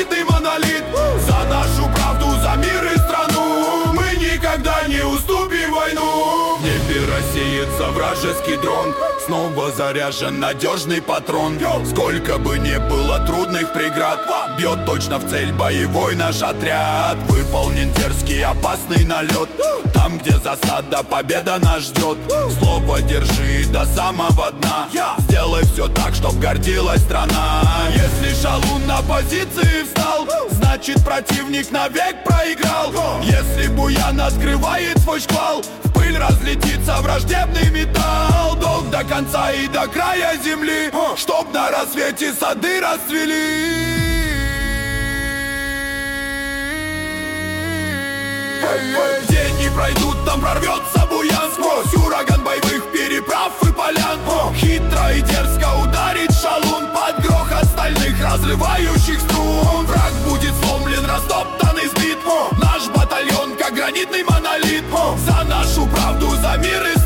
гранитный монолит. За нашу правду, за мир и страну мы никогда не уступим войну. В небе рассеется вражеский дрон, снова заряжен надежный патрон. Сколько бы ни было трудных преград, бьет точно в цель боевой наш отряд. Выполнен дерзкий опасный налет, там, где засада, победа нас ждет. Слово держи до самого дна, сделай все так, чтоб гордилась страна. Если шалун на позиции встал, значит противник навек проиграл. Если буян открывает свой шквал, в пыль разлетится враждебный металл. Долг до конца и до края земли, чтоб на рассвете сады расцвели. День не пройдут, там прорвется буян сквозь ураган боевых переправ и полян. Хитро и дерзко ударит шалун под грохот стальных разрывающих струн. Враг будет сломлен, растоптан и сбит. Наш батальон, как гранитный монолит, за нашу правду, за мир и